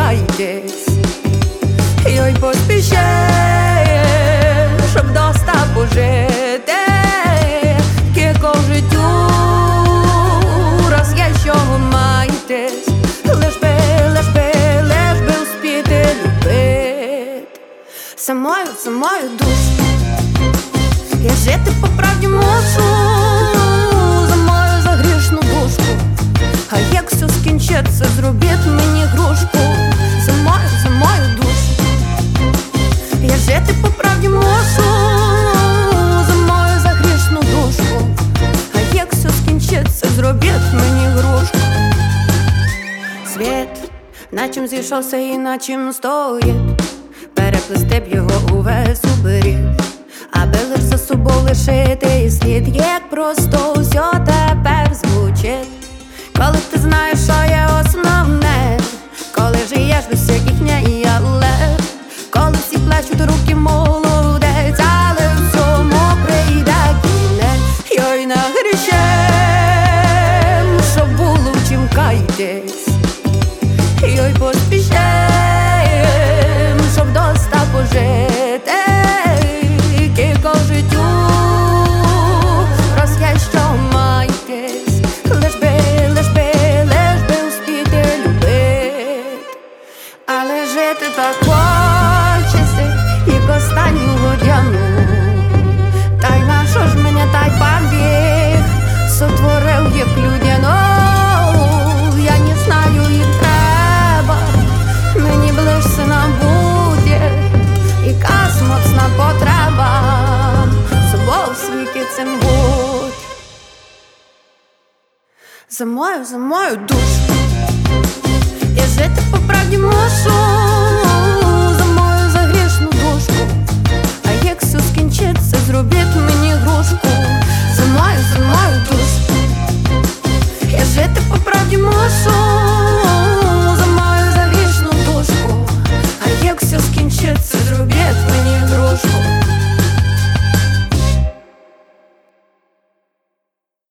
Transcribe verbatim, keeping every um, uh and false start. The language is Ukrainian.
чекайтесь, й поспішай, щоб доста пожити, кілько в життю, раз є що майтесь, лиш би, лиш би, лиш би успіти любити. Самою, самою душу я жити по правді мушу, за мою загрішну душку. А як все скінчиться, зробіть мені грушку. За мою, за мою душу я жити по правді мушу, за мою загрішну душку. А як все скінчиться, зробіть мені грушку. Світ на чим зійшовся і на чим стоїть, переплести б його увесь у беріг, аби лиш за собою лишити слід. Як просто все тепер звучить, коли ти знаєш, що є основне, коли живеш без всяких «не» і «але», коли всі плачуть, руки молодець, але в цьому прийде кінець. Йой на грішем, щоб було в чим кайтесь, йой поспішаєм, щоб доста пожити, кілько в життю, раз є що майтесь, лиш би, лиш би, лиш би успіти любити. Але жити так хочеться, як останню годину. Та й на що ж мене так побіг, сотворив як людяну. Я не знаю, їх треба мені ближче набути, якась моцна потреба собою в світі цим бути. За мою, за мою душу я жити по правді мушу,